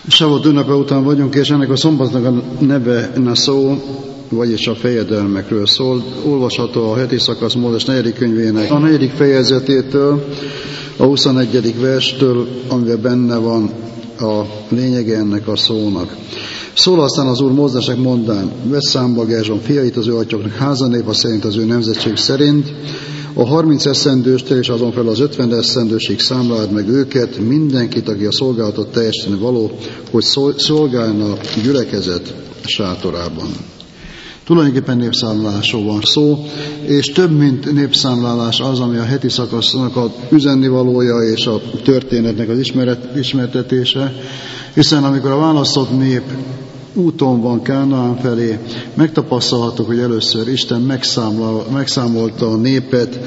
Savot ünnepe után vagyunk, és ennek a szombatnak a neve Nassau, vagyis a fejedelmekről szól. Olvasható a heti szakasz Mózes 4. könyvének a 4. fejezetétől, a 21. verstől, amiben benne van a lényege ennek a szónak. Szól aztán az Úr Mózesnek mondán, vesz számba Gerzson fiait az ő atyoknak házanépa szerint az ő nemzetség szerint, a 30 esztendőstől és azon fel az 50 esztendősig számláld meg őket, mindenkit, aki a szolgálatot teljesíteni való, hogy szolgálna gyülekezet sátorában. Tulajdonképpen népszámlálásról van szó, és több, mint népszámlálás az, ami a heti szakasznak a üzennivalója és a történetnek az ismertetése, hiszen amikor a választott nép úton van Kánaán felé, megtapasztalhattuk, hogy először Isten megszámolta a népet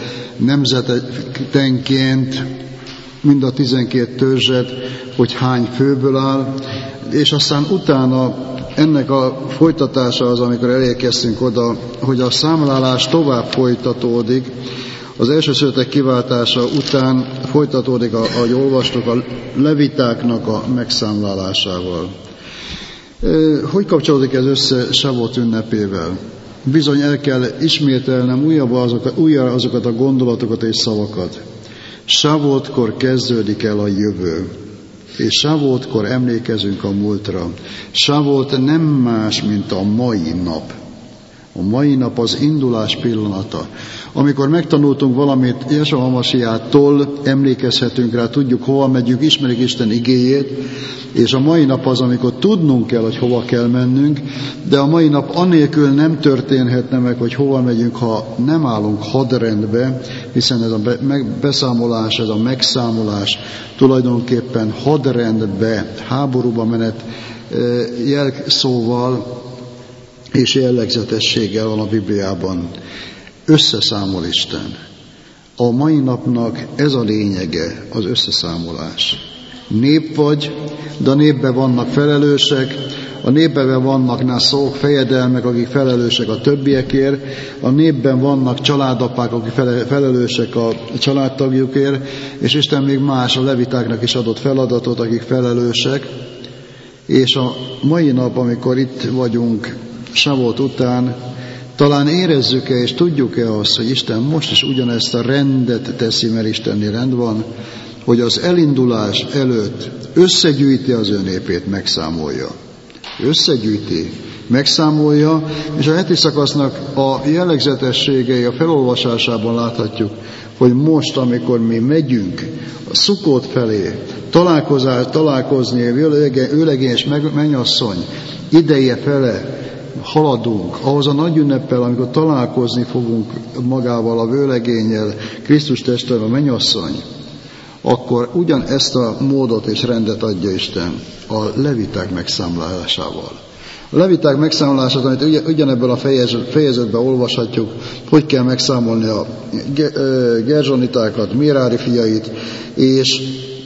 nemzetenként, mind a 12 törzset, hogy hány főből áll, és aztán utána ennek a folytatása az, amikor elérkeztünk oda, hogy a számlálás tovább folytatódik, az első születek kiváltása után folytatódik, ahogy olvastuk, a levitáknak a megszámlálásával. Hogy kapcsolódik ez össze Savot ünnepével? Bizony el kell ismételnem újra azokat a gondolatokat és szavakat. Savotkor kezdődik el a jövő, és Savotkor emlékezünk a múltra. Savot nem más, mint a mai nap. A mai nap az indulás pillanata. Amikor megtanultunk valamit Jesua Hamasiától, emlékezhetünk rá, tudjuk, hova megyünk, ismerjük Isten igéjét, és a mai nap az, amikor tudnunk kell, hogy hova kell mennünk, de a mai nap anélkül nem történhetne meg, hogy hova megyünk, ha nem állunk hadrendbe, hiszen ez a beszámolás, ez a megszámolás tulajdonképpen hadrendbe, háborúba menet jelszóval és jellegzetességgel van a Bibliában. Összeszámol Isten. A mai napnak ez a lényege, az összeszámolás. Nép vagy, de a népben vannak felelősek, a népben vannak nászók, fejedelmek, akik felelősek a többiekért, a népben vannak családapák, akik felelősek a családtagjukért, és Isten még más, a levitáknak is adott feladatot, akik felelősek, és a mai nap, amikor itt vagyunk Savot után, talán érezzük-e és tudjuk-e azt, hogy Isten most is ugyanezt a rendet teszi, mert Istennél rend van, hogy az elindulás előtt összegyűjti az ő népét, megszámolja. Összegyűjti, megszámolja, és a heti szakasznak a jellegzetességei a felolvasásában láthatjuk, hogy most, amikor mi megyünk a Szukót felé, találkozni vőlegény és mennyasszony ideje fele, haladunk, ahhoz a nagy ünneppel, amikor találkozni fogunk magával, a vőlegénnyel, Krisztus testvére, a mennyasszony, akkor ugyanezt a módot és rendet adja Isten a leviták megszámlálásával. A leviták megszámlálását, amit ugyanebből a fejezetben olvashatjuk, hogy kell megszámolni a gerzsonitákat, Mérári fiait, és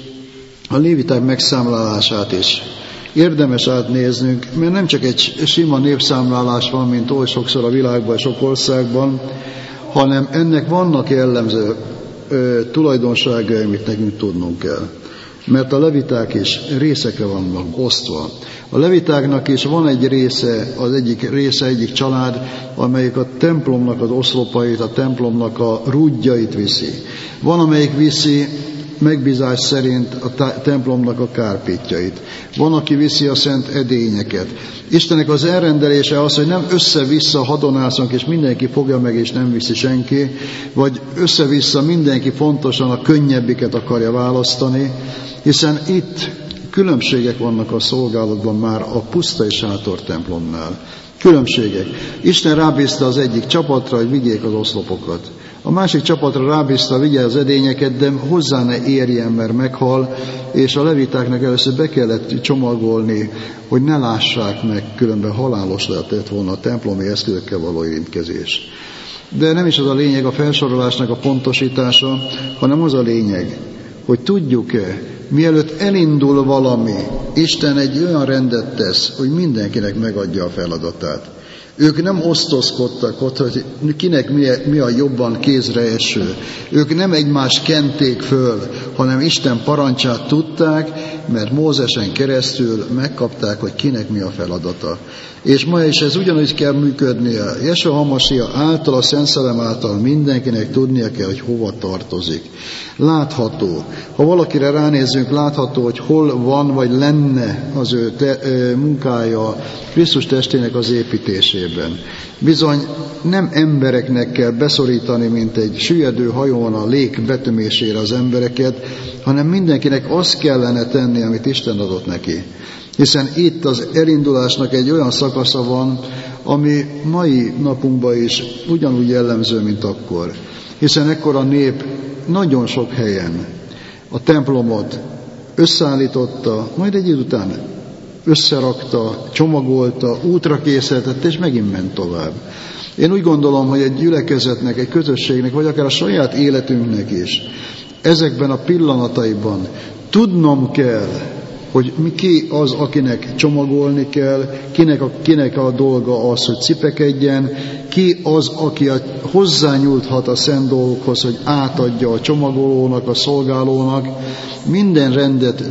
a leviták megszámlálását is érdemes átnéznünk, mert nem csak egy sima népszámlálás van, mint oly sokszor a világban, sok országban, hanem ennek vannak jellemző tulajdonságai, amit nekünk tudnunk kell. Mert a leviták is részekre vannak osztva. A levitáknak is van egy része, egyik család, amelyik a templomnak az oszlopait, a templomnak a rúdjait viszi. Van, amelyik viszi megbízás szerint a templomnak a kárpítjait. Van, aki viszi a szent edényeket. Istennek az elrendelése az, hogy nem össze-vissza hadonászunk, és mindenki fogja meg, és nem viszi senki, vagy össze-vissza mindenki fontosan a könnyebbiket akarja választani, hiszen itt különbségek vannak a szolgálatban már a pusztai sátor templomnál. Különbségek. Isten rábízta az egyik csapatra, hogy vigyék az oszlopokat. A másik csapatra rábízta, vigye az edényeket, de hozzá ne érjen, mert meghal, és a levitáknak először be kellett csomagolni, hogy ne lássák meg, különben halálos lehetett volna a templomi eszközökkel való érintkezés. De nem is az a lényeg a felsorolásnak a pontosítása, hanem az a lényeg, hogy tudjuk-e, mielőtt elindul valami, Isten egy olyan rendet tesz, hogy mindenkinek megadja a feladatát. Ők nem osztozkodtak ott, hogy kinek mi a jobban kézre eső. Ők nem egymást kenték föl, hanem Isten parancsát tudták, mert Mózesen keresztül megkapták, hogy kinek mi a feladata. És ma is ez ugyanúgy kell működnie. Jesua Hamasiach által, a Szent Szellem által mindenkinek tudnia kell, hogy hova tartozik. Látható. Ha valakire ránézzünk, látható, hogy hol van, vagy lenne az ő munkája Krisztus testének az építésében. Bizony nem embereknek kell beszorítani, mint egy süllyedő hajón a lég betömésére az embereket, hanem mindenkinek azt kellene tenni, amit Isten adott neki. Hiszen itt az elindulásnak egy olyan szakasza van, ami mai napunkban is ugyanúgy jellemző, mint akkor. Hiszen ekkor a nép nagyon sok helyen a templomot összeállította, majd egy idő után összerakta, csomagolta, útra készítette, és megint ment tovább. Én úgy gondolom, hogy egy gyülekezetnek, egy közösségnek, vagy akár a saját életünknek is ezekben a pillanataiban tudnom kell, hogy ki az, akinek csomagolni kell, kinek a dolga az, hogy cipekedjen, ki az, aki hozzányúlthat a szent dolgokhoz, hogy átadja a csomagolónak, a szolgálónak. Minden rendet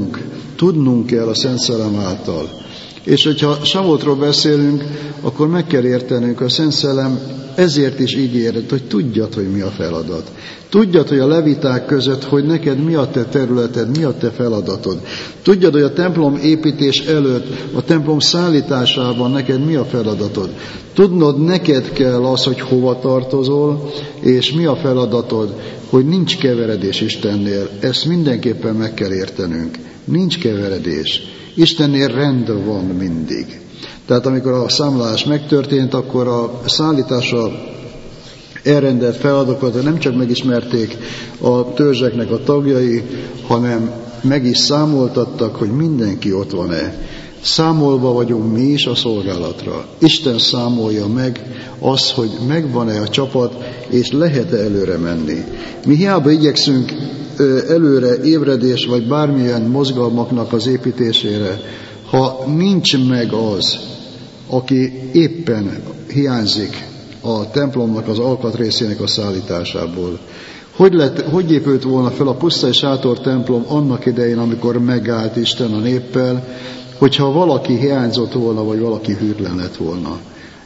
tudnunk kell a Szent Szellem által. És hogyha Savoltról beszélünk, akkor meg kell értenünk, a Szent Szellem ezért is ígéret, hogy tudjad, hogy mi a feladat. Tudjad, hogy a leviták között, hogy neked mi a te területed, mi a te feladatod. Tudjad, hogy a templom építés előtt, a templom szállításában neked mi a feladatod. Tudnod, neked kell az, hogy hova tartozol, és mi a feladatod, hogy nincs keveredés Istennél. Ezt mindenképpen meg kell értenünk. Nincs keveredés. Istennél rend van mindig. Tehát amikor a számlálás megtörtént, akkor a szállításra elrendelt feladatokat nem csak megismerték a törzseknek a tagjai, hanem meg is számoltattak, hogy mindenki ott van-e. Számolva vagyunk mi is a szolgálatra. Isten számolja meg az, hogy megvan-e a csapat, és lehet-e előre menni. Mi hiába igyekszünk előre ébredés, vagy bármilyen mozgalmaknak az építésére, ha nincs meg az, aki éppen hiányzik a templomnak az alkatrészének a szállításából. Hogy épült volna fel a pusztai sátor templom annak idején, amikor megállt Isten a néppel, hogyha valaki hiányzott volna, vagy valaki hűtlen lett volna.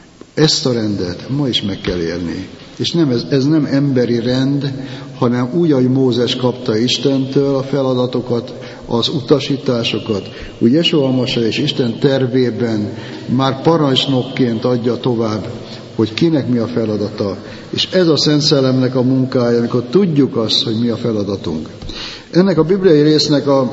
Ezt a rendet ma is meg kell élni. És ez nem emberi rend, hanem úgy, ahogy Mózes kapta Istentől a feladatokat, az utasításokat, úgy Jesua Hamasiach és Isten tervében már parancsnokként adja tovább, hogy kinek mi a feladata. És ez a Szent Szellemnek a munkája, amikor tudjuk azt, hogy mi a feladatunk. Ennek a bibliai résznek a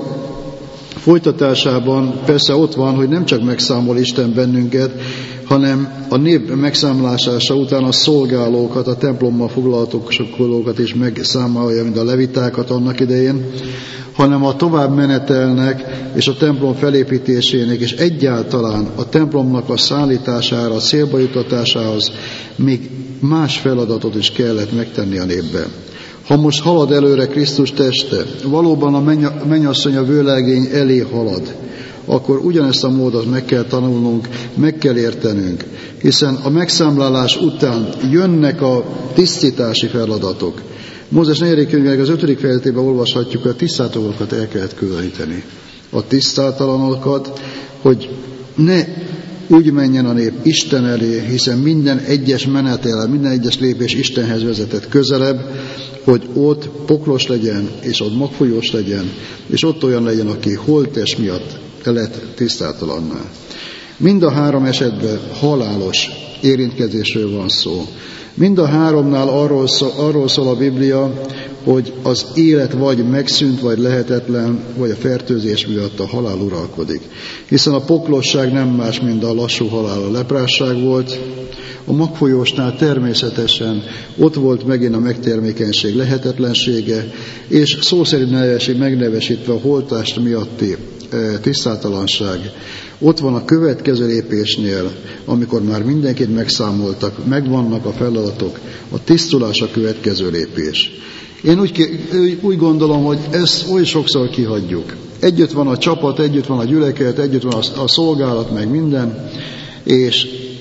folytatásában persze ott van, hogy nem csak megszámol Isten bennünket, hanem a nép megszámlása után a szolgálókat, a templommal foglalkozókat is megszámolja, mint a levitákat annak idején, hanem a tovább menetelnek és a templom felépítésének és egyáltalán a templomnak a szállítására, a célba jutatásához még más feladatot is kellett megtenni a népbe. Ha most halad előre Krisztus teste, valóban a mennyasszony a vőlegény elé halad, akkor ugyanezt a módot meg kell tanulnunk, meg kell értenünk, hiszen a megszámlálás után jönnek a tisztítási feladatok. Mózes 4. könyvének az 5. fejezetében olvashatjuk, hogy a tisztátalanokat el kellett különíteni. A tisztátalanokat, hogy ne úgy menjen a nép Isten elé, hiszen minden egyes menetel, minden egyes lépés Istenhez vezetett közelebb, hogy ott poklos legyen, és ott magfolyós legyen, és ott olyan legyen, aki holttest miatt lett tisztátalanná. Mind a három esetben halálos érintkezésről van szó. Mind a háromnál arról szól a Biblia, hogy az élet vagy megszűnt, vagy lehetetlen, vagy a fertőzés miatt a halál uralkodik. Hiszen a poklosság nem más, mint a lassú halál, a leprásság volt. A magfolyósnál természetesen ott volt megint a megtermékenység lehetetlensége, és szó szerint megnevesítve a holtást miatti tisztátalanság. Ott van a következő lépésnél, amikor már mindenkit megszámoltak, megvannak a feladatok, a tisztulás a következő lépés. Én úgy gondolom, hogy ezt oly sokszor kihagyjuk. Együtt van a csapat, együtt van a gyülekezet, együtt van a szolgálat, meg minden, és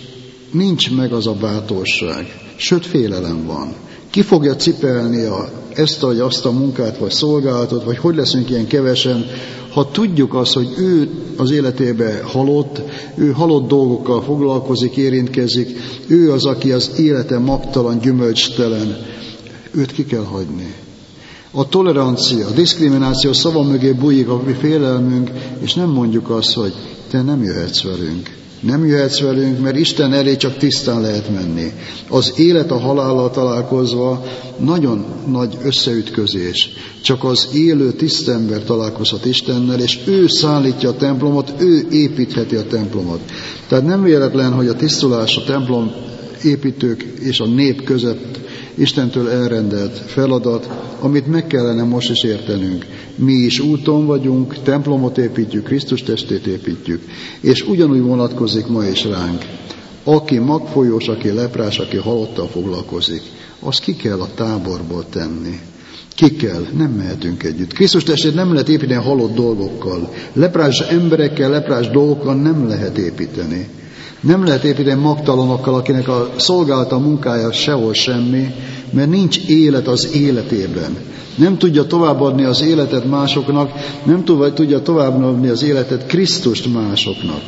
nincs meg az a bátorság, sőt félelem van. Ki fogja cipelni ezt vagy azt a munkát, vagy szolgálatot, vagy hogy leszünk ilyen kevesen, ha tudjuk azt, hogy ő az életébe halott, ő halott dolgokkal foglalkozik, érintkezik, ő az, aki az élete magtalan, gyümölcstelen, őt ki kell hagyni. A tolerancia, a diszkrimináció szava mögé bújik a mi félelmünk, és nem mondjuk azt, hogy te nem jöhetsz velünk. Nem jöhetsz velünk, mert Isten elé csak tisztán lehet menni. Az élet a halállal találkozva nagyon nagy összeütközés. Csak az élő tiszta ember találkozhat Istennel, és ő szállítja a templomot, ő építheti a templomot. Tehát nem véletlen, hogy a tisztulás a templom építők és a nép között Istentől elrendelt feladat, amit meg kellene most is értenünk. Mi is úton vagyunk, templomot építjük, Krisztus testét építjük, és ugyanúgy vonatkozik ma is ránk. Aki magfolyós, aki leprás, aki halottal foglalkozik, azt ki kell a táborból tenni. Ki kell, nem mehetünk együtt. Krisztus testét nem lehet építeni halott dolgokkal. Leprás emberekkel, leprás dolgokkal nem lehet építeni. Nem lehet építeni magtalanokkal, akinek a szolgálata munkája sehol semmi, mert nincs élet az életében. Nem tudja továbbadni az életet másoknak, nem tudja továbbadni az életet Krisztust másoknak.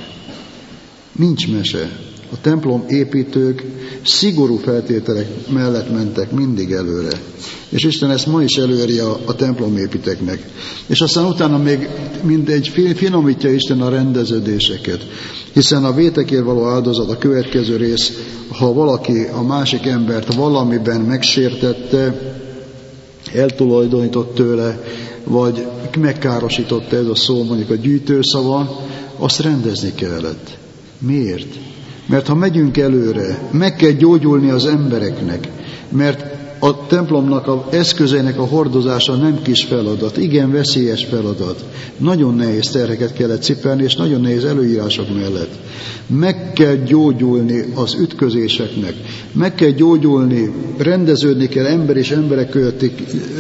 Nincs mese. A templom építők szigorú feltételek mellett mentek mindig előre. És Isten ezt ma is előírja a templomépíteknek. És aztán utána még mindegy finomítja Isten a rendeződéseket. Hiszen a vétekért való áldozat, a következő rész, ha valaki a másik embert valamiben megsértette, eltulajdonított tőle, vagy megkárosította, ez a szó mondjuk a gyűjtőszava, azt rendezni kellett. Miért? Mert ha megyünk előre, meg kell gyógyulni az embereknek, mert a templomnak az eszközeinek a hordozása nem kis feladat, igen veszélyes feladat. Nagyon nehéz terheket kellett cipelni, és nagyon nehéz előírások mellett. Meg kell gyógyulni az ütközéseknek, meg kell gyógyulni, rendeződni kell ember és emberek közötti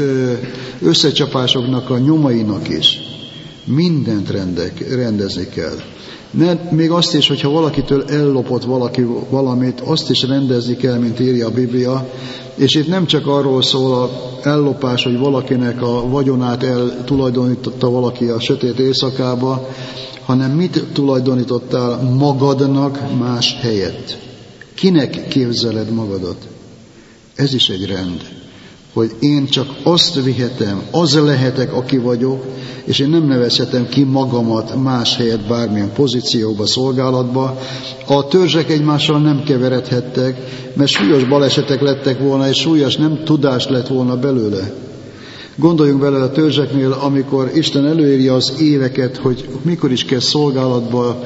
összecsapásoknak a nyomainak is. Mindent rendezni kell. Még azt is, hogyha valakitől ellopott valaki valamit, azt is rendezni kell, mint írja a Biblia, és itt nem csak arról szól az ellopás, hogy valakinek a vagyonát eltulajdonította valaki a sötét éjszakába, hanem mit tulajdonítottál magadnak más helyett. Kinek képzeled magadat? Ez is egy rend, hogy én csak azt vihetem, az lehetek, aki vagyok, és én nem nevezhetem ki magamat más helyet bármilyen pozícióba, szolgálatba. A törzsek egymással nem keveredhettek, mert súlyos balesetek lettek volna, és súlyos nem tudás lett volna belőle. Gondoljunk bele a törzseknél, amikor Isten előírja az éveket, hogy mikor is kell szolgálatba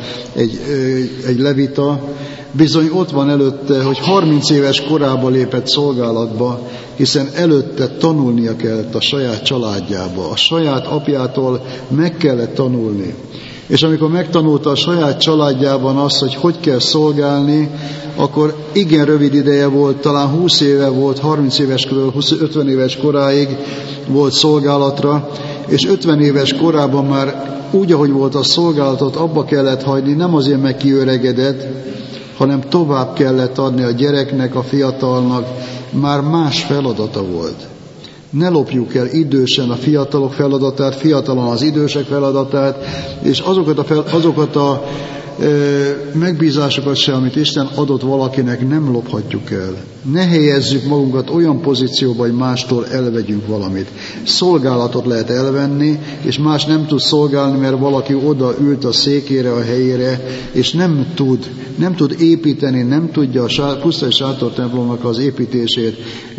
egy levita, bizony ott van előtte, hogy 30 éves korában lépett szolgálatba, hiszen előtte tanulnia kellett a saját családjába, a saját apjától meg kellett tanulni. És amikor megtanulta a saját családjában azt, hogy kell szolgálni, akkor igen rövid ideje volt, talán 20 éve volt, 30 éves körül, 50 éves koráig volt szolgálatra, és 50 éves korában már úgy, ahogy volt a szolgálatot, abba kellett hagyni, nem azért meg kiöregedett, hanem tovább kellett adni a gyereknek, a fiatalnak, már más feladata volt. Ne lopjuk el idősen a fiatalok feladatát, fiatalon az idősek feladatát, és azokat a megbízásokat se, amit Isten adott valakinek, nem lophatjuk el. Ne helyezzük magunkat olyan pozícióba, hogy mástól elvegyünk valamit. Szolgálatot lehet elvenni, és más nem tud szolgálni, mert valaki oda ült a székére, a helyére, és nem tud építeni, nem tudja a pusztai sátortemplomnak az építését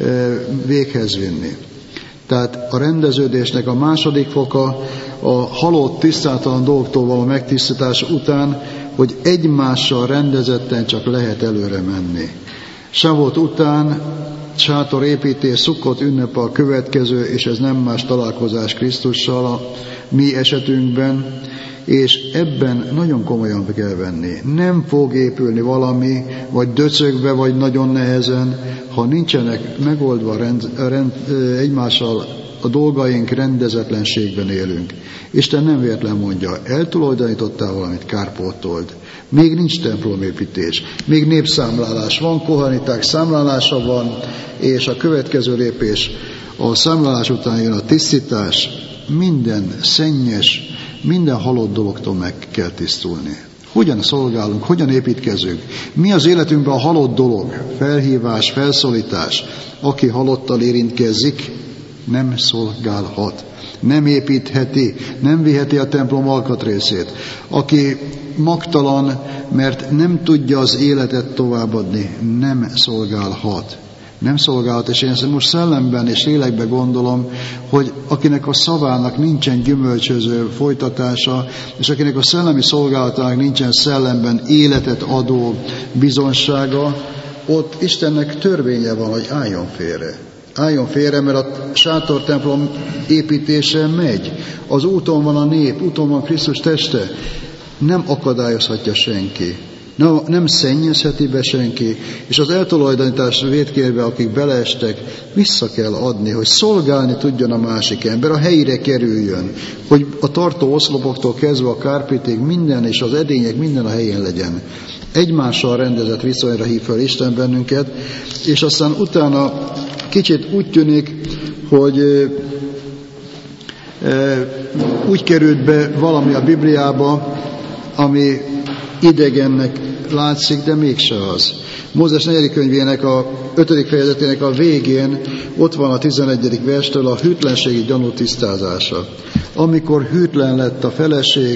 véghez vinni. Tehát a rendeződésnek a második foka a halott, tisztátalan dolgoktól való megtisztítás után, hogy egymással rendezetten csak lehet előre menni. Savot után sátorépítés, Szukkot ünnepe a következő, és ez nem más találkozás Krisztussal a mi esetünkben, és ebben nagyon komolyan kell venni. Nem fog épülni valami, vagy döcögve, vagy nagyon nehezen, ha nincsenek megoldva egymással a dolgaink rendezetlenségben élünk. Isten nem véletlen mondja, eltulajdonítottál valamit, kárpótold. Még nincs templomépítés, még népszámlálás van, kohaniták számlálása van, és a következő lépés, a számlálás után jön a tisztítás, minden szennyes, minden halott dologtól meg kell tisztulni. Hogyan szolgálunk, hogyan építkezünk? Mi az életünkben a halott dolog? Felhívás, felszólítás. Aki halottal érintkezik, nem szolgálhat, nem építheti, nem viheti a templom alkatrészét. Aki magtalan, mert nem tudja az életet továbbadni, nem szolgálhat. Nem szolgálhat, és én ezt most szellemben és lélekben gondolom, hogy akinek a szavának nincsen gyümölcsöző folytatása, és akinek a szellemi szolgálatának nincsen szellemben életet adó bizonsága, ott Istennek törvénye van, hogy álljon félre. Álljon félre, mert a sátortemplom építése megy. Az úton van a nép, úton van Krisztus teste. Nem akadályozhatja senki. Nem szennyezheti be senki, és az eltulajdonítás vétkérbe, akik beleestek, vissza kell adni, hogy szolgálni tudjon a másik ember, a helyére kerüljön, hogy a tartó oszlopoktól kezdve a kárpitig minden, és az edények minden a helyén legyen. Egymással rendezett viszonyra hív fel Isten bennünket, és aztán utána kicsit úgy tűnik, hogy úgy került be valami a Bibliába, ami idegennek látszik, de mégse az. Mózes 4. könyvének a 5. fejezetének a végén ott van a 11. verstől a hűtlenségi gyanú tisztázása. Amikor hűtlen lett a feleség,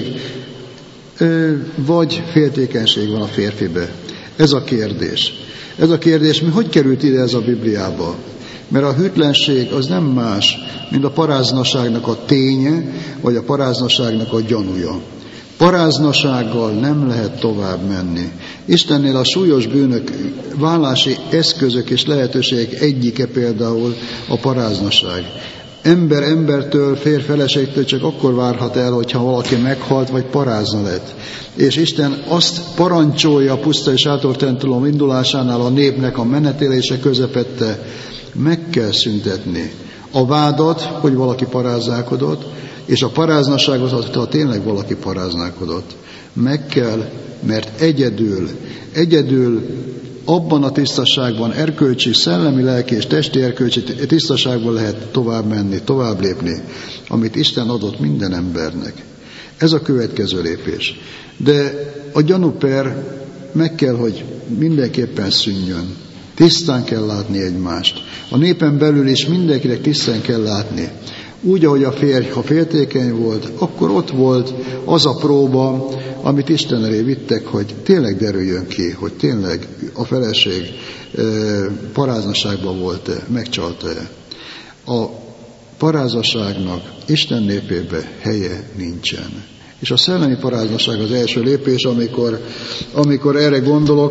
vagy féltékenység van a férfibe. Ez a kérdés. Ez a kérdés, mi hogy került ide ez a Bibliába? Mert a hűtlenség az nem más, mint a paráznaságnak a ténye, vagy a paráznaságnak a gyanúja. Paráznasággal nem lehet tovább menni. Istennél a súlyos bűnök, vállási eszközök és lehetőségek egyike például a paráznaság. Ember embertől, férj feleségtől csak akkor várhat el, hogyha valaki meghalt vagy parázna lett. És Isten azt parancsolja a pusztai sátortemplom indulásánál a népnek a menetélése közepette, meg kell szüntetni a vádat, hogy valaki paráználkodott, és a paráznaságot, ha tényleg valaki paráználkodott. Meg kell, mert egyedül abban a tisztaságban, erkölcsi, szellemi, lelki és testi erkölcsi tisztaságban lehet tovább menni, tovább lépni, amit Isten adott minden embernek. Ez a következő lépés. De a gyanúper meg kell, hogy mindenképpen szűnjön. Tisztán kell látni egymást. A népen belül is mindenkinek tisztán kell látni. Úgy, ahogy a férj, ha féltékeny volt, akkor ott volt az a próba, amit Isten elé vittek, hogy tényleg derüljön ki, hogy tényleg a feleség paráznaságban volt-e, megcsalta-e. A paráznaságnak Isten népében helye nincsen. És a szellemi paráznaság az első lépés, amikor erre gondolok,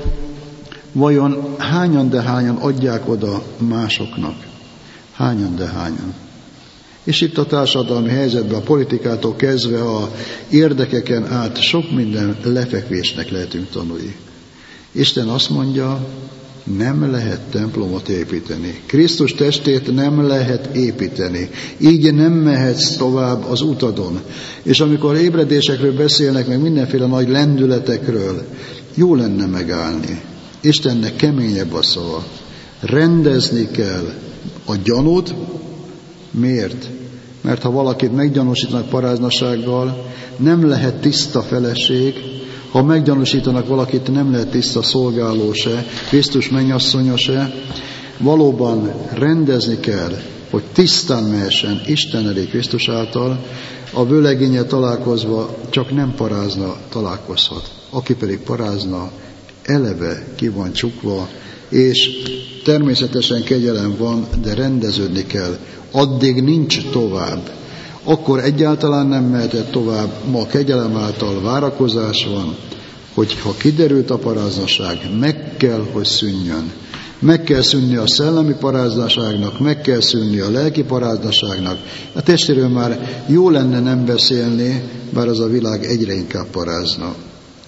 vajon hányan de hányan adják oda másoknak? Hányan de hányan? És itt a társadalmi helyzetben, a politikától kezdve a érdekeken át sok minden lefekvésnek lehetünk tanulni. Isten azt mondja, nem lehet templomot építeni. Krisztus testét nem lehet építeni. Így nem mehetsz tovább az utadon. És amikor ébredésekről beszélnek, meg mindenféle nagy lendületekről, jó lenne megállni. Istennek keményebb a szava. Rendezni kell a gyanút. Miért? Mert ha valakit meggyanúsítanak paráznasággal, nem lehet tiszta feleség, ha meggyanúsítanak valakit, nem lehet tiszta szolgáló se, Krisztus mennyasszonya se. Valóban rendezni kell, hogy tisztán mehessen Isten elé Krisztus által, a vőlegényel találkozva csak nem parázna találkozhat. Aki pedig parázna, eleve ki van csukva, és természetesen kegyelem van, de rendeződni kell. Addig nincs tovább. Akkor egyáltalán nem mehetett tovább. Ma kegyelem által várakozás van, hogy ha kiderült a paráznaság, meg kell, hogy szűnjön. Meg kell szűnni a szellemi paráznaságnak, meg kell szűnni a lelki paráznaságnak. A testéről már jó lenne nem beszélni, bár az a világ egyre inkább parázna.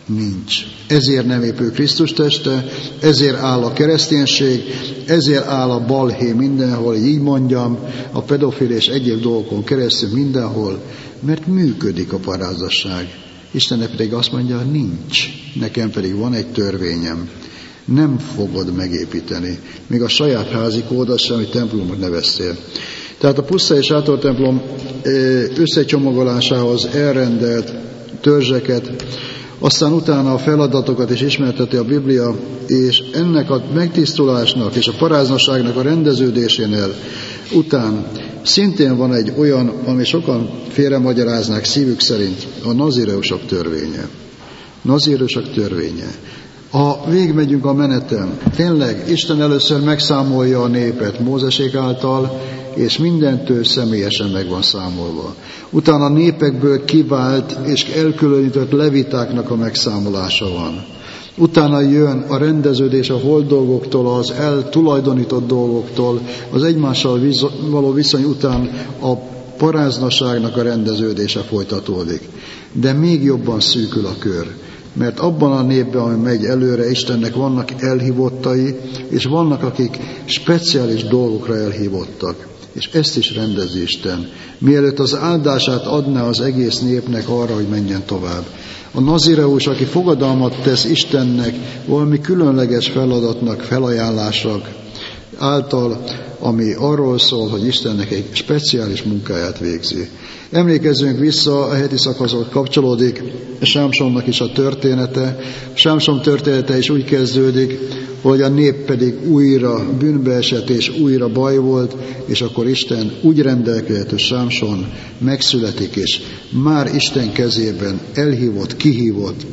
Nincs. Ezért nem épül Krisztus teste, ezért áll a kereszténység, ezért áll a balhé mindenhol, így mondjam, a pedofil és egyéb dolgokon keresztül mindenhol, mert működik a parázasság. Istennek pedig azt mondja, nincs, nekem pedig van egy törvényem. Nem fogod megépíteni. Még a saját házi kódat sem, hogy templomot neveztél. Tehát a puszta és sátor templom összecsomagolásához elrendelt törzseket, aztán utána a feladatokat is ismerteti a Biblia, és ennek a megtisztulásnak és a paráznaságnak a rendeződésénél után szintén van egy olyan, ami sokan félremagyaráznák szívük szerint, a nazireusok törvénye. Nazireusok törvénye. Ha végigmegyünk a meneten, tényleg Isten először megszámolja a népet Mózesék által, és mindentől személyesen meg van számolva. Utána a népekből kivált és elkülönített levitáknak a megszámolása van. Utána jön a rendeződés a holt dolgoktól, az eltulajdonított dolgoktól, az egymással való viszony után a paráznaságnak a rendeződése folytatódik. De még jobban szűkül a kör. Mert abban a népben, ami megy előre, Istennek vannak elhívottai, és vannak, akik speciális dolgokra elhívottak. És ezt is rendezi Isten. Mielőtt az áldását adná az egész népnek arra, hogy menjen tovább. A nazireus, aki fogadalmat tesz Istennek valami különleges feladatnak, felajánlásnak által, ami arról szól, hogy Istennek egy speciális munkáját végzi. Emlékezzünk vissza, a heti szakaszhoz kapcsolódik Sámsonnak is a története. Sámson története is úgy kezdődik, hogy a nép pedig újra bűnbe esett, és újra baj volt, és akkor Isten úgy rendelkezett, hogy Sámson megszületik, és már Isten kezében elhívott, kihívott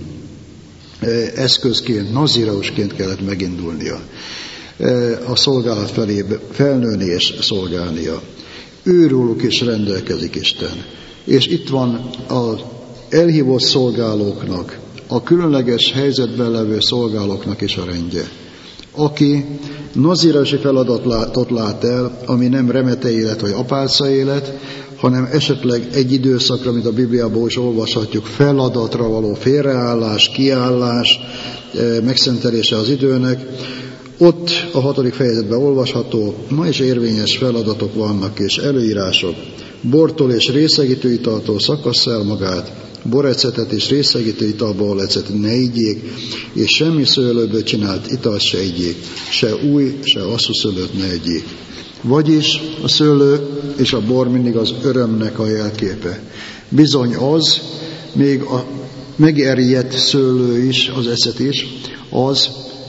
eszközként, nazireusként kellett megindulnia a szolgálat felé felnőni és szolgálnia. Őróluk is rendelkezik Isten. És itt van az elhívott szolgálóknak, a különleges helyzetben levő szolgálóknak is a rendje. Aki nazireusi feladatot lát el, ami nem remete élet vagy apálca élet, hanem esetleg egy időszakra, mint a Bibliában is olvashatjuk, feladatra való félreállás, kiállás, megszentelése az időnek. Ott a 6. fejezetben olvasható, ma is érvényes feladatok vannak és előírások. Bortól és részegítő italtól szakassz el magát, borecetet és részegítő italból lecet ne igyék, és semmi szőlőből csinált italt se igyék, se új, se asszú szőlőt ne igyék. Vagyis a szőlő és a bor mindig az örömnek a jelképe. Bizony az, még a megerjedt szőlő is, az eszet is, az,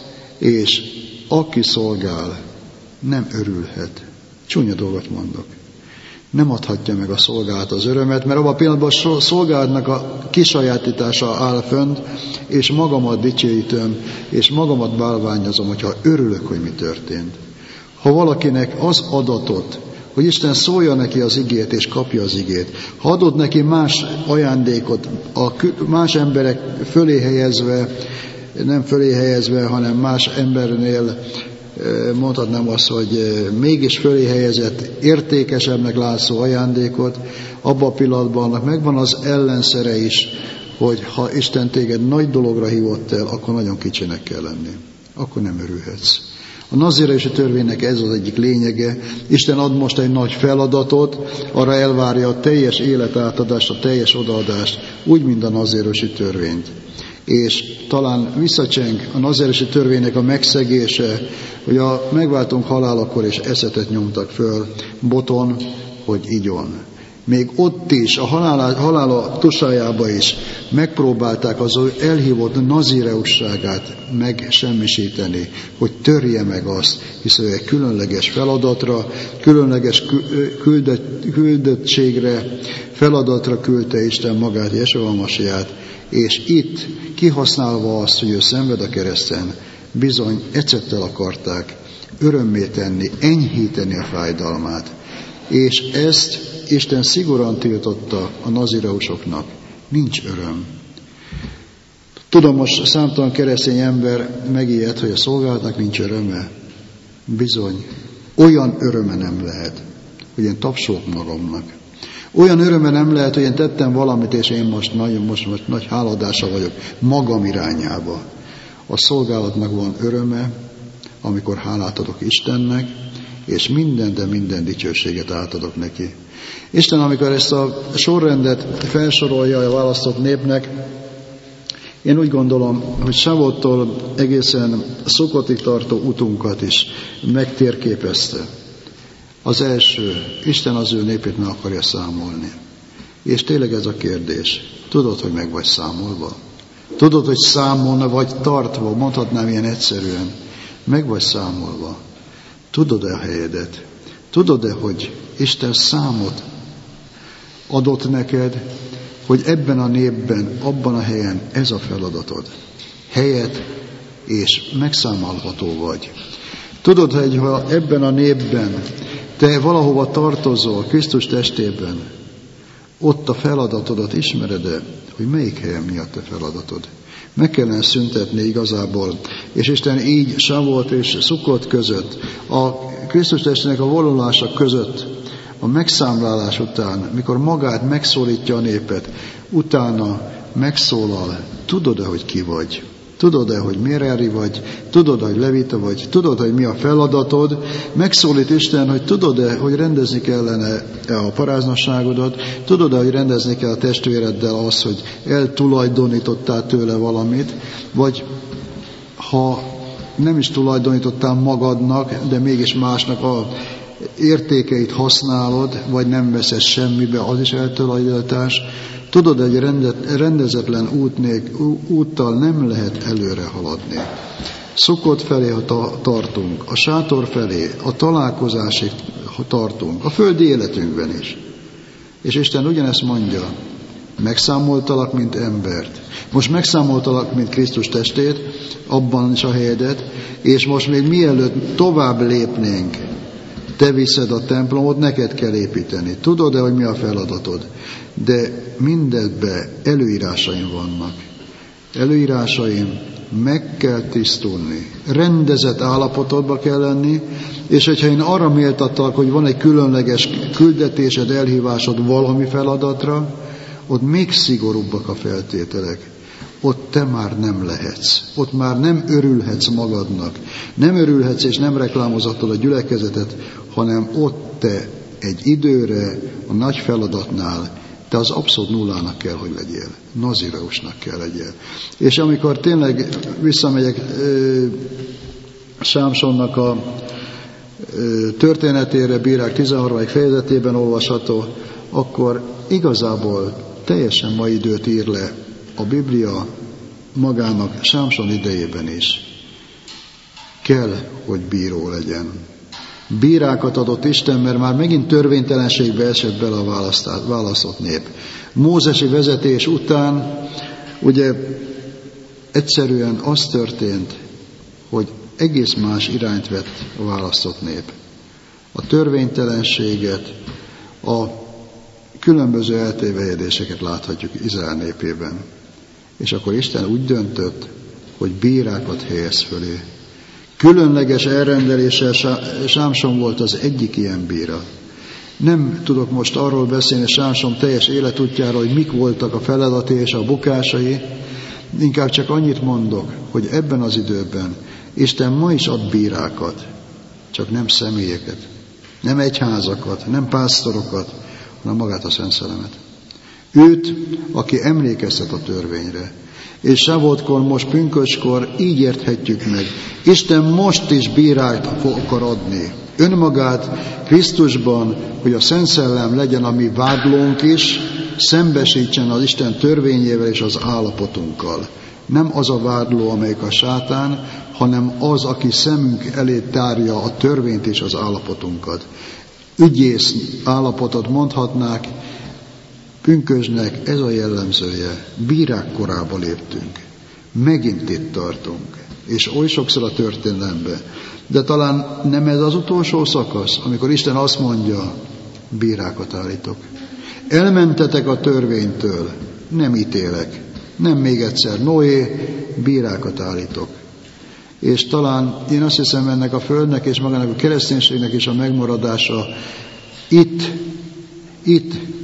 és aki szolgál, nem örülhet. Csúnya dolgot mondok. Nem adhatja meg a szolgálat az örömet, mert abban a pillanatban a szolgálatnak a kisajátítása áll fönt, és magamat dicsőítöm, és magamat bálványozom, hogyha örülök, hogy mi történt. Ha valakinek az adatot, hogy Isten szólja neki az igét, és kapja az igét, ha adott neki más ajándékot, a más emberek fölé helyezve, nem fölé helyezve, hanem más embernél mondhatnám azt, hogy mégis fölé helyezett, értékesebbnek látszó ajándékot, abban a pillanatban annak megvan az ellenszere is, hogy ha Isten téged nagy dologra hívott el, akkor nagyon kicsinek kell lenni. Akkor nem örülhetsz. A nazireusi törvénynek ez az egyik lényege. Isten ad most egy nagy feladatot, arra elvárja a teljes életátadást, a teljes odaadást, úgy, mint a nazireusi törvényt. És talán visszacseng a nazireusi törvénynek a megszegése, hogy a megváltunk halálakor és eszetet nyomtak föl boton, hogy igyon. Még ott is, a halála tusájába is megpróbálták az ő elhívott nazireusságát megsemmisíteni, hogy törje meg azt, hiszen egy különleges feladatra, különleges küldöttségre, feladatra küldte Isten magát, Jesua Masiát, és itt kihasználva azt, hogy ő szenved a kereszten, bizony ecettel akarták örömmé tenni, enyhíteni a fájdalmát. És ezt Isten szigorúan tiltotta a nazireusoknak. Nincs öröm. Tudom, most számtalan keresztény ember megijed, hogy a szolgálatnak nincs öröme. Bizony, olyan öröme nem lehet, hogy én tapsolok magamnak. Olyan öröme nem lehet, hogy én tettem valamit, és én most nagy háladása vagyok magam irányába. A szolgálatnak van öröme, amikor hálát adok Istennek, és minden dicsőséget átadok neki. Isten, amikor ezt a sorrendet felsorolja a választott népnek, én úgy gondolom, hogy Savottól egészen Szukotig tartó utunkat is megtérképezte. Az első, Isten az ő népét meg akarja számolni. És tényleg ez a kérdés. Tudod, hogy meg vagy számolva? Tudod, hogy számon vagy tartva, mondhatnám ilyen egyszerűen. Meg vagy számolva. Tudod-e a helyedet? Tudod-e, hogy Isten számot adott neked, hogy ebben a népben, abban a helyen ez a feladatod. Helyet és megszámolható vagy. Tudod, hogy ha ebben a népben te valahova tartozol, Krisztus testében, ott a feladatodat ismered-e, hogy melyik helyen mi a te feladatod? Meg kellene szüntetni igazából. És Isten így Savolt és Szukot között, a Krisztus testének a vonulása között, a megszámlálás után, mikor magát megszólítja a népet, utána megszólal, tudod-e, hogy ki vagy? Tudod-e, hogy Merari vagy? Tudod-e, hogy Levita vagy? Tudod, hogy mi a feladatod? Megszólít Isten, hogy tudod-e, hogy rendezni kellene a paráznasságodat? Tudod-e, hogy rendezni kell a testvéreddel az, hogy eltulajdonítottál tőle valamit? Vagy ha nem is tulajdonítottál magadnak, de mégis másnak a értékeit használod, vagy nem veszed semmibe, az is eltulajdonítás. Tudod, egy rendezetlen úttal nem lehet előre haladni. Szukot felé, ha tartunk, a sátor felé, a találkozásig tartunk, a földi életünkben is. És Isten ugyanezt mondja, megszámoltalak, mint embert. Most megszámoltalak, mint Krisztus testét, abban is a helyedet, és most még mielőtt tovább lépnénk, te viszed a templomot, neked kell építeni. Tudod-e, hogy mi a feladatod? De mindebben előírásaim vannak. Előírásaim, meg kell tisztulni. Rendezett állapotodba kell lenni, és hogyha én arra méltattalak, hogy van egy különleges küldetésed, elhívásod valami feladatra, ott még szigorúbbak a feltételek. Ott te már nem lehetsz. Ott már nem örülhetsz magadnak. Nem örülhetsz és nem reklámozhatod a gyülekezetet, hanem ott te egy időre, a nagy feladatnál, te az abszolút nullának kell, hogy legyél. Nazireusnak kell legyél. És amikor tényleg visszamegyek Sámsonnak a történetére, Bírák 13. fejezetében olvasható, akkor igazából teljesen mai időt ír le a Biblia magának Sámson idejében is. Kell, hogy bíró legyen. Bírákat adott Isten, mert már megint törvénytelenségbe esett bele a választott nép. Mózesi vezetés után ugye egyszerűen az történt, hogy egész más irányt vett a választott nép. A törvénytelenséget, a különböző eltévejedéseket láthatjuk Izrael népében. És akkor Isten úgy döntött, hogy bírákat helyez fölé. Különleges elrendeléssel Sámson volt az egyik ilyen bíra. Nem tudok most arról beszélni Sámson teljes életútjáról, hogy mik voltak a feladati és a bukásai, inkább csak annyit mondok, hogy ebben az időben Isten ma is ad bírákat, csak nem személyeket, nem egyházakat, nem pásztorokat, hanem magát a Szent Szellemet. Őt, aki emlékeztet a törvényre. És Savotkor, most pünköskor így érthetjük meg. Isten most is bírát akar adni. Önmagát Krisztusban, hogy a Szent Szellem legyen a mi vádlónk is, szembesítsen az Isten törvényével és az állapotunkkal. Nem az a vádló, amelyik a sátán, hanem az, aki szemünk elé tárja a törvényt és az állapotunkat. Ügyész állapotot mondhatnák, pünkösdnek ez a jellemzője. Bírák korába léptünk. Megint itt tartunk. És oly sokszor a történelemben. De talán nem ez az utolsó szakasz, amikor Isten azt mondja, bírákat állítok. Elmentetek a törvénytől, nem ítélek. Nem még egyszer, Noé, bírákat állítok. És talán én azt hiszem, ennek a földnek és magának a kereszténységnek is a megmaradása itt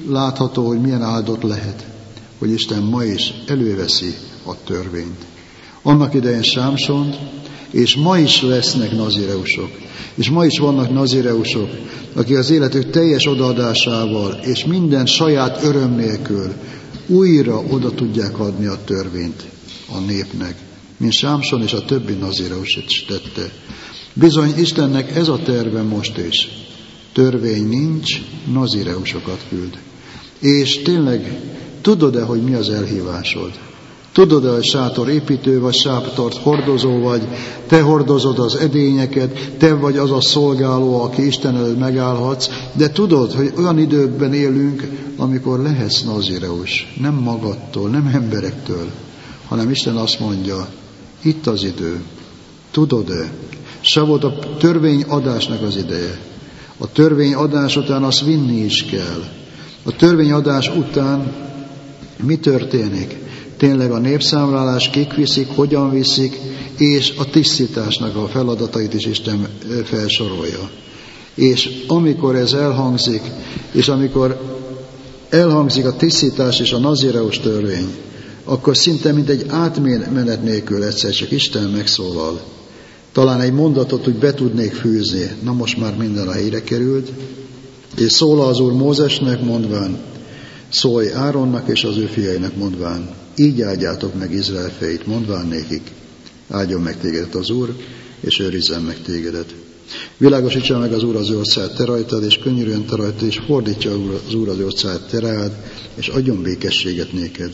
látható, hogy milyen áldott lehet, hogy Isten ma is előveszi a törvényt. Annak idején Sámsont, és ma is lesznek nazireusok. És ma is vannak nazireusok, akik az életük teljes odaadásával és minden saját öröm nélkül újra oda tudják adni a törvényt a népnek, mint Sámson és a többi nazireus is tette. Bizony Istennek ez a terve most is. Törvény nincs, nazireusokat küld. És tényleg tudod-e, hogy mi az elhívásod? Tudod-e, hogy sátorépítő vagy, sátort hordozó vagy, te hordozod az edényeket, te vagy az a szolgáló, aki Isten előtt megállhatsz, de tudod, hogy olyan időkben élünk, amikor lehetsz nazireus, nem magadtól, nem emberektől, hanem Isten azt mondja, itt az idő, tudod-e? Se volt a törvényadásnak az ideje. A törvényadás után azt vinni is kell. A törvényadás után mi történik? Tényleg a népszámlálás, kik viszik, hogyan viszik, és a tisztításnak a feladatait is Isten felsorolja. És amikor ez elhangzik, és amikor elhangzik a tisztítás és a nazireus törvény, akkor szinte mint egy átmenet nélkül egyszer csak Isten megszólal. Talán egy mondatot úgy be tudnék fűzni, na most már minden a helyre került, és szól az Úr Mózesnek mondván, szólj Áronnak és az ő fiainak mondván, így áldjátok meg Izrael fejét, mondván nékik, áldjon meg tégedet az Úr, és őrizzen meg tégedet. Világosítsa meg az Úr az ő orcáját te rajtad, és könyörüljön te rajtad, és fordítsa az Úr az ő orcáját te rád, és adjon békességet néked.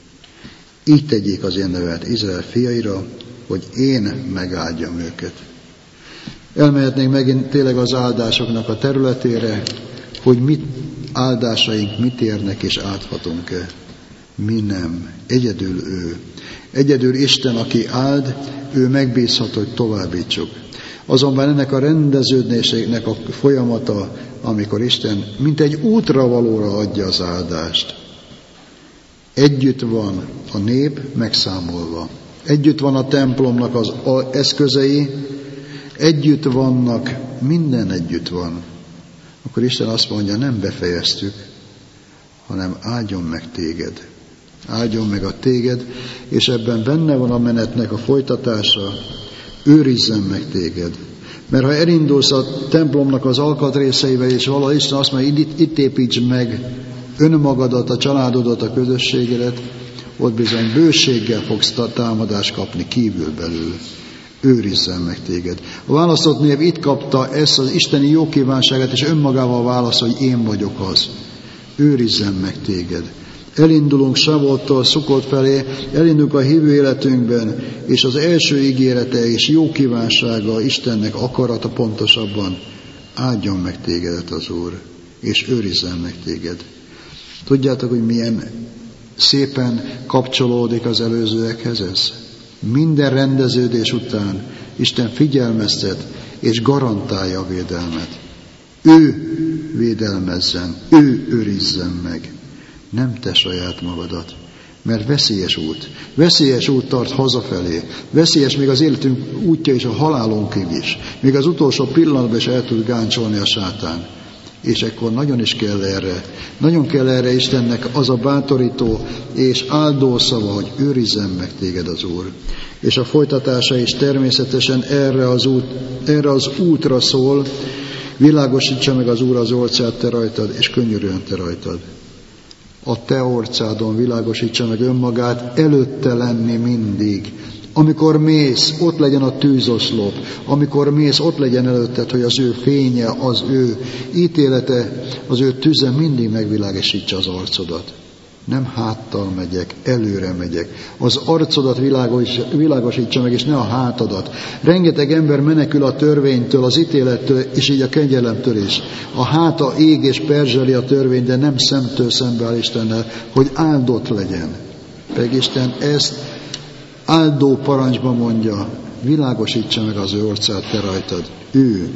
Így tegyék az én nevet Izrael fiaira, hogy én megáldjam őket. Elmehetnénk megint tényleg az áldásoknak a területére, hogy mit áldásaink mit érnek és áthatunk-e. Mi nem. Egyedül ő. Egyedül Isten, aki áld, ő megbízhat, hogy továbbítsuk. Azonban ennek a rendeződnésének a folyamata, amikor Isten mint egy útra valóra adja az áldást. Együtt van a nép megszámolva. Együtt van a templomnak az eszközei, együtt vannak, minden együtt van. Akkor Isten azt mondja, nem befejeztük, hanem áldjon meg téged. Áldjon meg a téged, és ebben benne van a menetnek a folytatása, őrizzen meg téged. Mert ha elindulsz a templomnak az alkatrészeivel, és valahogy Isten azt mondja, itt építs meg önmagadat, a családodat, a közösségedet, ott bizony bőséggel fogsz támadást kapni kívülbelül. Őrizzen meg téged. A választott nép itt kapta ezt az isteni jókívánságát, és önmagával válaszol, hogy én vagyok az. Őrizzen meg téged. Elindulunk Savottól Szukot felé, elindulunk a hívő életünkben, és az első ígérete és jókívánsága Istennek akarata pontosabban, áldjon meg tégedet az Úr, és őrizzen meg téged. Tudjátok, hogy milyen szépen kapcsolódik az előzőekhez ez? Minden rendeződés után Isten figyelmeztet és garantálja a védelmet. Ő védelmezzen, ő őrizzen meg, nem te saját magadat. Mert veszélyes út tart hazafelé, veszélyes még az életünk útja és a halálunkig is, még az utolsó pillanatban is el tud gáncsolni a sátán. És ekkor nagyon kell erre Istennek az a bátorító és áldó szava, hogy őrizzen meg téged az Úr. És a folytatása is természetesen erre az útra szól, világosítsa meg az Úr az orcát te rajtad, és könyörüljön te rajtad. A te orcádon világosítsa meg önmagát, előtte lenni mindig. Amikor mész, ott legyen a tűzoszlop. Amikor mész, ott legyen előtted, hogy az ő fénye, az ő ítélete, az ő tüze mindig megvilágosítsa az arcodat. Nem háttal megyek, előre megyek. Az arcodat világosítsa meg, és ne a hátadat. Rengeteg ember menekül a törvénytől, az ítélettől, és így a kegyelemtől is. A háta ég és perzseli a törvény, de nem szemtől szembe áll Istennel, hogy áldott legyen. Pedig Isten ezt áldó parancsba mondja, világosítsa meg az ő orcát te rajtad. Ő.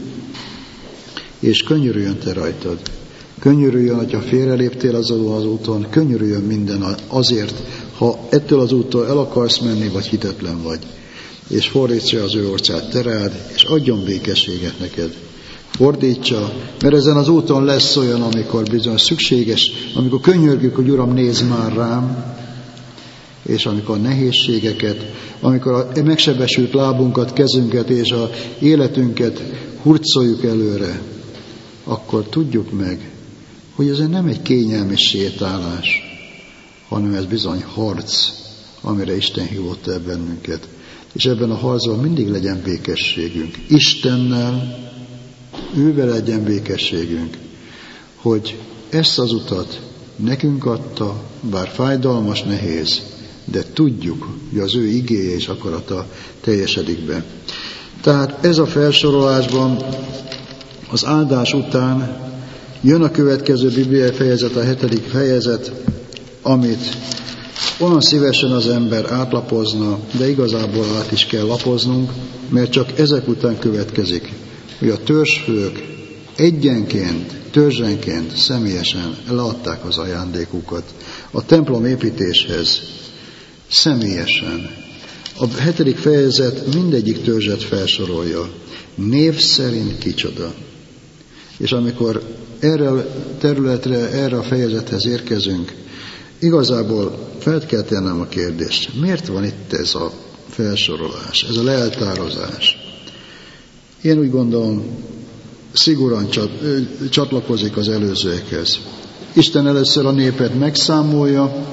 És könyörüljön te rajtad. Könyörüljön, hogyha félreléptél az úton, könyörüljön minden azért, ha ettől az úttól el akarsz menni, vagy hitetlen vagy. És fordítsa az ő orcát te rád, és adjon békességet neked. fordítsa, mert ezen az úton lesz olyan, amikor bizony szükséges, amikor könyörgük, hogy Uram, nézd már rám, és amikor a nehézségeket, amikor a megsebesült lábunkat, kezünket és a életünket hurcoljuk előre, akkor tudjuk meg, hogy ez nem egy kényelmi sétálás, hanem ez bizony harc, amire Isten hívott el bennünket. És ebben a harcban mindig legyen békességünk. Istennel, ővel legyen békességünk, hogy ezt az utat nekünk adta, bár fájdalmas, nehéz, de tudjuk, hogy az ő igéje és akarata teljesedik be. Tehát ez a felsorolásban az áldás után jön a következő bibliai fejezet, a 7. fejezet, amit olyan szívesen az ember átlapozna, de igazából át is kell lapoznunk, mert csak ezek után következik, hogy a törzsfők egyenként, törzsenként személyesen leadták az ajándékukat a templom építéshez, személyesen. A 7. fejezet mindegyik törzset felsorolja, név szerint kicsoda. És amikor erre a területre, erre a fejezethez érkezünk, igazából fel kell tennem a kérdést, miért van itt ez a felsorolás, ez a leltározás? Én úgy gondolom, szigorúan csatlakozik az előzőekhez. Isten először a népet megszámolja,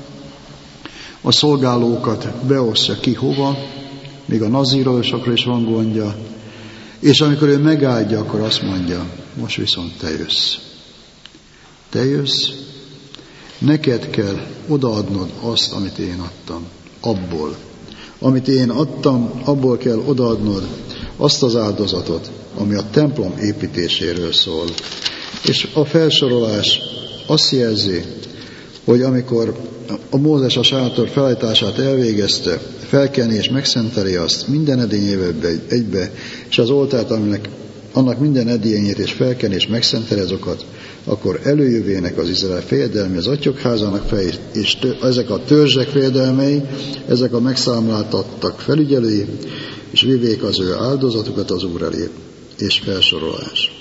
a szolgálókat beosztja ki hova, még a nazírosokra is van gondja, és amikor ő megáldja, akkor azt mondja, most viszont te jössz. Te jössz, neked kell odaadnod azt, amit én adtam, abból. Amit én adtam, abból kell odaadnod azt az áldozatot, ami a templom építéséről szól. És a felsorolás azt jelzi, hogy amikor a Mózes a sátor felállítását elvégezte, felkelni és megszenteli azt minden edényével egybe, és az oltárt, annak minden edényét és felkelni és megszenteli azokat, akkor előjövének az Izrael fejedelmi, az atyokházának és ezek a törzsek fejedelmei, ezek a megszámláltattak felügyelői, és vivék az ő áldozatukat az Úr elé, és felsorolás.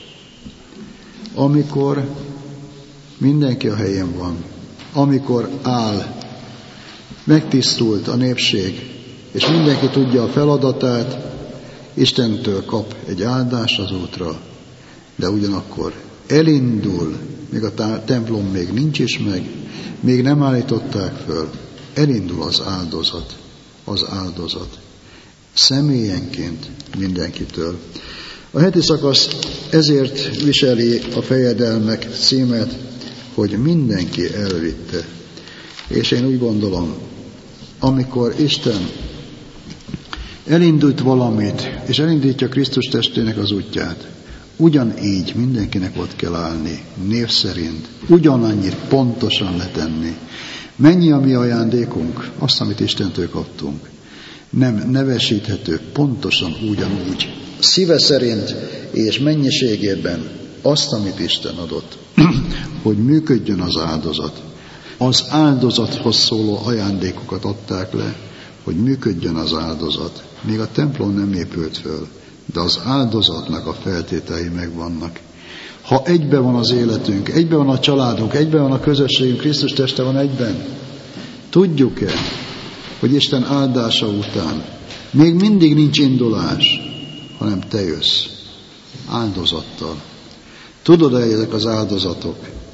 Amikor mindenki a helyén van, amikor áll, megtisztult a népség, és mindenki tudja a feladatát, Istentől kap egy áldást az útra, de ugyanakkor elindul, még a templom még nincs is meg, még nem állították föl, elindul az áldozat, személyenként mindenkitől. A 7. szakasz ezért viseli a fejedelmek címet, hogy mindenki elvitte. És én úgy gondolom, amikor Isten elindult valamit, és elindítja Krisztus testének az útját, ugyanígy mindenkinek ott kell állni, név szerint, ugyanannyit pontosan letenni. Mennyi a mi ajándékunk? Azt, amit Istentől kaptunk. Nem nevesíthető, pontosan ugyanúgy. Szíve szerint és mennyiségében azt, amit Isten adott, hogy működjön az áldozat. Az áldozathoz szóló ajándékokat adták le, hogy működjön az áldozat. Még a templom nem épült föl, de az áldozatnak a feltételei megvannak. Ha egyben van az életünk, egyben van a családunk, egyben van a közösségünk, Krisztus teste van egyben, tudjuk-e, hogy Isten áldása után még mindig nincs indulás, hanem te jössz áldozattal. Tudod-e, ezek az áldozatok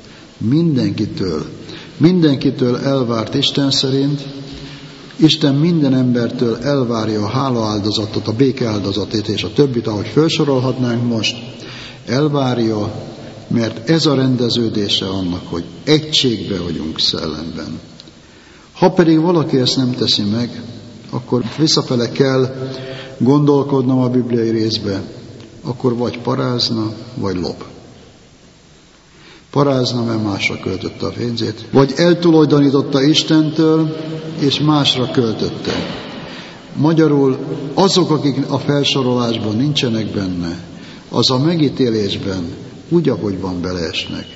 mindenkitől elvárt Isten szerint? Isten minden embertől elvárja a hálaáldozatot, a békeáldozatot és a többit, ahogy felsorolhatnánk most. Elvárja, mert ez a rendeződése annak, hogy egységbe vagyunk szellemben. Ha pedig valaki ezt nem teszi meg, akkor visszafele kell gondolkodnom a bibliai részbe, akkor vagy parázna, vagy lop. Parázna, mert másra költötte a pénzét, vagy eltulajdonította Istentől, és másra költötte. Magyarul azok, akik a felsorolásban nincsenek benne, az a megítélésben úgy, ahogy van, beleesnek.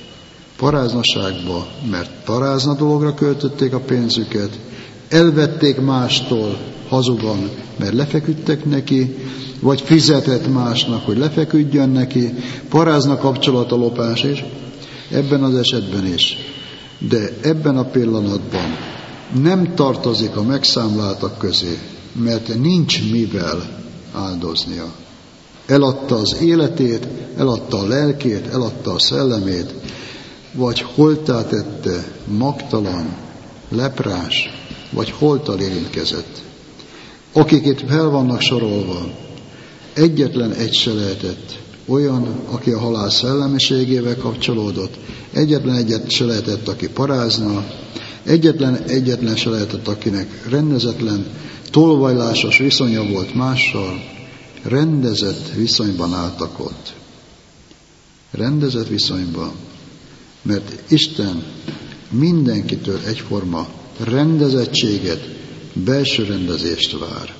Paráznaságba, mert parázna dologra költötték a pénzüket, elvették mástól, hazugan, mert lefeküdtek neki, vagy fizetett másnak, hogy lefeküdjön neki, parázna kapcsolatalopás is, ebben az esetben is. De ebben a pillanatban nem tartozik a megszámláltak közé, mert nincs mivel áldoznia. Eladta az életét, eladta a lelkét, eladta a szellemét, vagy holttá tette, magtalan, leprás, vagy holttal érintkezett. Akik itt fel vannak sorolva, egyetlen egy se lehetett olyan, aki a halál szellemiségével kapcsolódott, egyetlen egyet se lehetett, aki parázna, egyetlen se lehetett, akinek rendezetlen, tolvajlásos viszonya volt mással, rendezett viszonyban álltak ott. Rendezett viszonyban. Mert Isten mindenkitől egyforma rendezettséget, belső rendezést vár.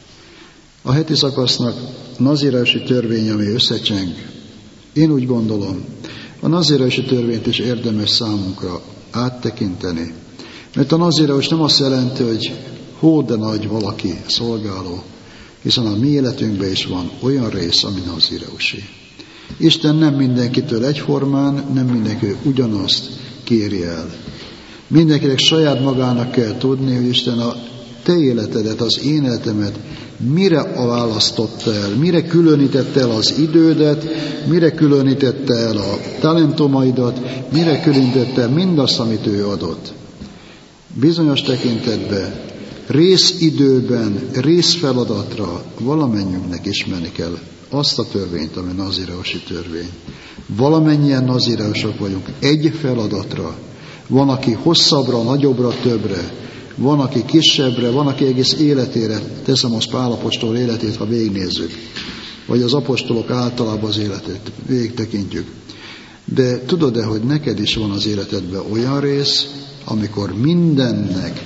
A heti szakasznak nazíreusi törvény, ami összecseng. Én úgy gondolom, a nazíreusi törvényt is érdemes számunkra áttekinteni. Mert a nazíreus nem azt jelenti, hogy hó de nagy valaki szolgáló, hiszen a mi életünkben is van olyan rész, ami nazíreusi. Isten nem mindenkitől egyformán, nem mindenki ugyanazt kéri el. Mindenkinek saját magának kell tudni, hogy Isten a te életedet, az én életemet mire választotta el, mire különítette el az idődet, mire különítette el a talentumaidat, mire különítette el mindazt, amit ő adott. Bizonyos tekintetben, részidőben, részfeladatra valamennyünknek ismerni kell azt a törvényt, ami nazíreusi törvény. Valamennyien nazíreusok vagyunk egy feladatra. Van, aki hosszabbra, nagyobbra, többre. Van, aki kisebbre, van, aki egész életére, teszem az Pál apostol életét, ha végignézzük. Vagy az apostolok általában az életét végigtekintjük. De tudod-e, hogy neked is van az életedben olyan rész, amikor mindennek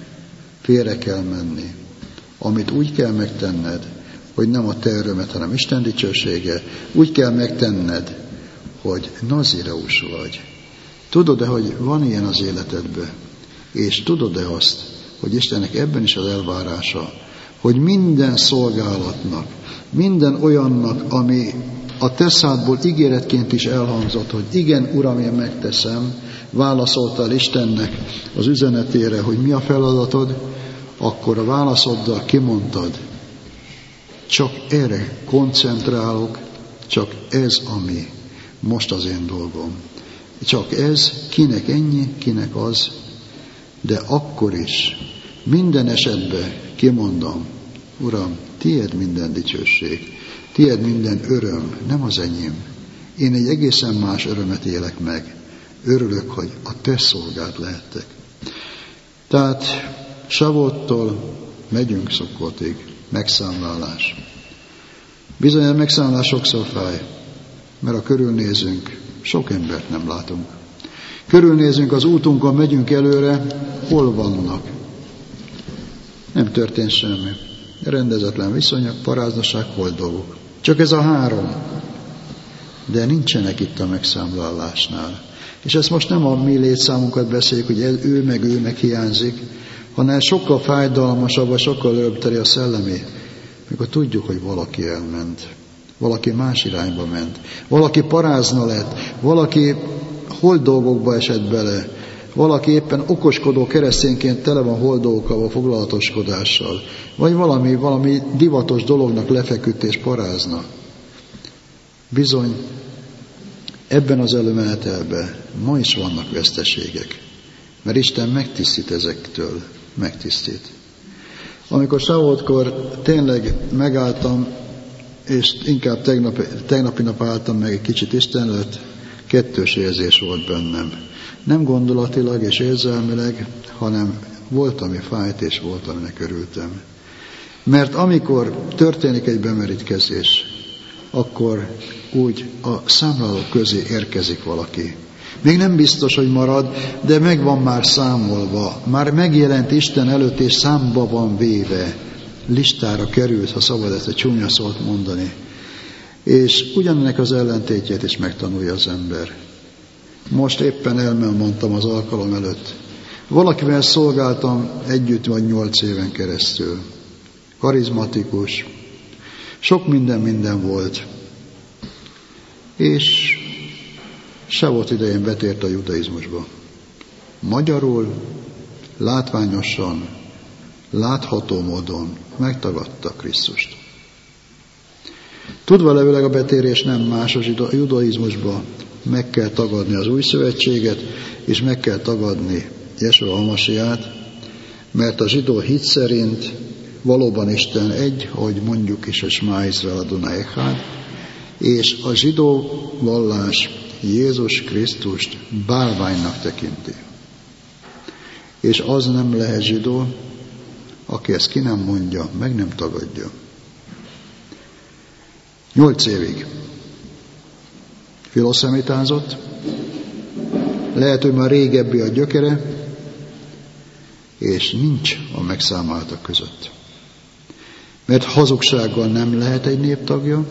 félre kell menni, amit úgy kell megtenned, hogy nem a te örömet, hanem Isten dicsősége, úgy kell megtenned, hogy nazireus vagy. Tudod-e, hogy van ilyen az életedben? És tudod-e azt, hogy Istennek ebben is az elvárása, hogy minden szolgálatnak, minden olyannak, ami a te szádból ígéretként is elhangzott, hogy igen, Uram, én megteszem, válaszoltál Istennek az üzenetére, hogy mi a feladatod, akkor a válaszoddal kimondtad, csak erre koncentrálok, csak ez, ami most az én dolgom. Csak ez, kinek ennyi, kinek az, de akkor is, minden esetben kimondom, Uram, tiéd minden dicsőség, tiéd minden öröm, nem az enyém. Én egy egészen más örömet élek meg. Örülök, hogy a te szolgád lehettek. Tehát Savottól megyünk Szukkotig, megszámlálás. Bizony a megszámlálás sokszor fáj, mert ha körülnézünk, sok embert nem látunk. Körülnézünk az útunkon, megyünk előre, hol vannak? Nem történt semmi. Rendezetlen viszonyok, paráznaság, holdolgok. Csak ez a 3. De nincsenek itt a megszámlálásnál. És ezt most nem a mi létszámunkat beszéljük, hogy ő meg hiányzik, hanem sokkal fájdalmasabb, vagy sokkal örömteli a szellemi. Mikor tudjuk, hogy valaki elment. Valaki más irányba ment. Valaki parázna lett. Valaki holdolgokba esett bele. Valaki éppen okoskodó keresztényként tele van holdolgokkal, foglalatoskodással. Vagy valami divatos dolognak lefeküdt és parázna. Bizony, ebben az előmenetelben ma is vannak veszteségek. Mert Isten megtisztít ezektől. Megtisztít. Amikor Saultkor tényleg megálltam, és inkább tegnapi nap álltam meg egy kicsit Isten előtt, 2 érzés volt bennem. Nem gondolatilag és érzelmileg, hanem volt, ami fájt, és volt, aminek örültem. Mert amikor történik egy bemerítkezés, akkor úgy a számlálók közé érkezik valaki. Még nem biztos, hogy marad, de meg van már számolva. Már megjelent Isten előtt, és számba van véve. Listára került, ha szabad ezt egy csúnya szót mondani. És ugyanennek az ellentétjét is megtanulja az ember. Most éppen elmondtam az alkalom előtt. Valakivel szolgáltam együtt vagy 8 éven keresztül. karizmatikus, sok minden volt, és Savot idején betért a judaizmusba. Magyarul, látványosan, látható módon megtagadta Krisztust. Tudva leveleg a betérés nem más, a judaizmusba meg kell tagadni az új szövetséget, és meg kell tagadni Jesua Hamasiát, mert a zsidó hit szerint valóban Isten egy, ahogy mondjuk is a Smá Izrael Adonai Echad, és a zsidó vallás Jézus Krisztust bálványnak tekinti. És az nem lehet zsidó, aki ezt ki nem mondja, meg nem tagadja. 8 évig filoszemitázott, lehet, hogy már régebbi a gyökere, és nincs a megszámoltak között. Mert hazugsággal nem lehet egy nép tagja,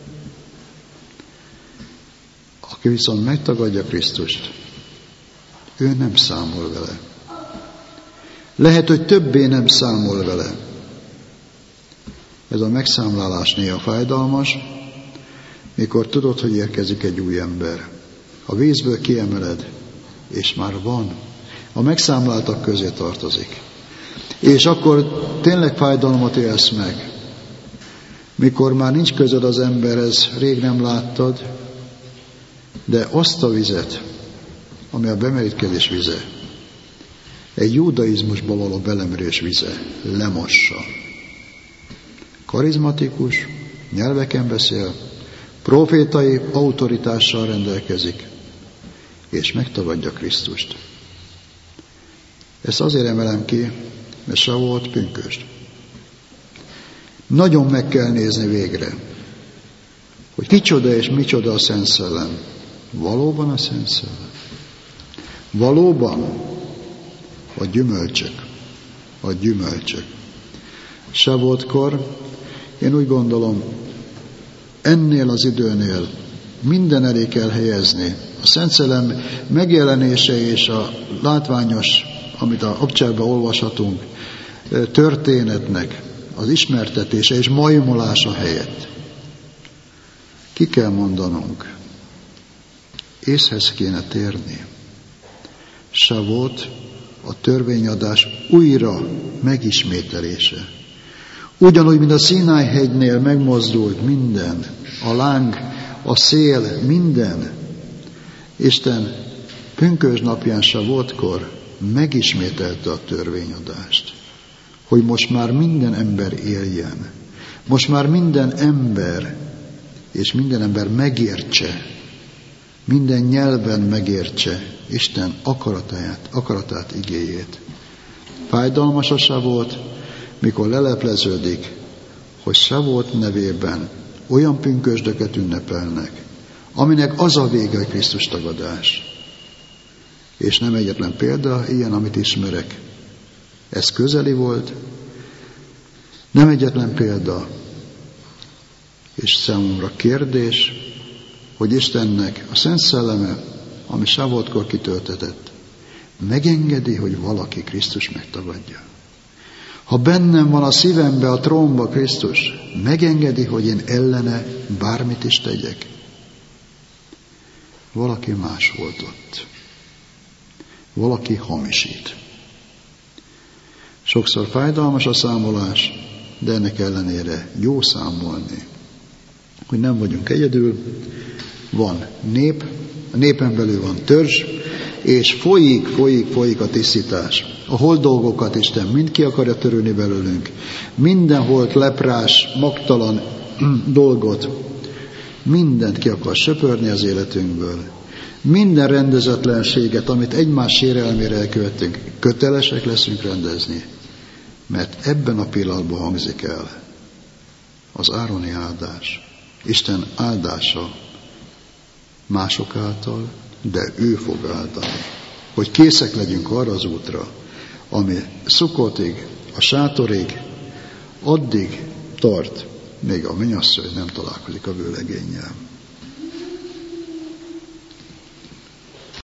aki viszont megtagadja Krisztust, ő nem számol vele. Lehet, hogy többé nem számol vele. Ez a megszámlálás néha fájdalmas, mikor tudod, hogy érkezik egy új ember. A vízből kiemeled, és már van. A megszámláltak közé tartozik. És akkor tényleg fájdalmat élsz meg. Mikor már nincs közöd az emberhez, rég nem láttad, de azt a vizet, ami a bemerítkezés vize, egy judaizmusba való belemerés vize lemossa. Karizmatikus, nyelveken beszél, profétai autoritással rendelkezik, és megtagadja Krisztust. Ezt azért emelem ki, mert Savót pünkösd. Nagyon meg kell nézni végre, hogy kicsoda és micsoda a Szent Szellem. Valóban a Szent Szellem. Valóban a gyümölcsök. Savótkor én úgy gondolom, ennél az időnél minden elé kell helyezni. A Szent Szellem megjelenése és a látványos, amit a abcságban olvashatunk, történetnek az ismertetése és majmolása helyett. Ki kell mondanunk, észhez kéne térni. Savót a törvényadás újra megismételése. Ugyanúgy, mint a Színáj hegynél megmozdult minden, a láng, a szél, minden. Isten pünkösd napján Savótkor megismételte a törvényadást, hogy most már minden ember éljen. Most már minden ember, és minden ember megértse, minden nyelven megértse Isten akaratát, igéjét. Fájdalmas a Savót, mikor lelepleződik, hogy Savót nevében olyan pünkösdöket ünnepelnek, aminek az a vége, hogy Krisztus tagadás. És nem egyetlen példa, ilyen, amit ismerek. Ez közeli volt, nem egyetlen példa, és számomra kérdés, hogy Istennek a Szent Szelleme, ami Savótkor kitöltetett, megengedi, hogy valaki Krisztus megtagadja. Ha bennem van a szívembe, a trónba Krisztus, megengedi, hogy én ellene bármit is tegyek. Valaki más volt ott. Valaki hamisít. Sokszor fájdalmas a számolás, de ennek ellenére jó számolni, hogy nem vagyunk egyedül, van nép, a népen belül van törzs, és folyik a tisztítás. A holdolgokat Isten mind ki akarja törölni belőlünk. Minden holt leprás, magtalan dolgot, mindent ki akar söpörni az életünkből. Minden rendezetlenséget, amit egymás sérelmére elkövettünk, kötelesek leszünk rendezni. Mert ebben a pillanatban hangzik el az ároni áldás. Isten áldása mások által, de ő fog áldani. Hogy készek legyünk arra az útra, ami Szukkotig, a sátorig, addig tart, még a mennyasszony nem találkozik a vőlegénnyel.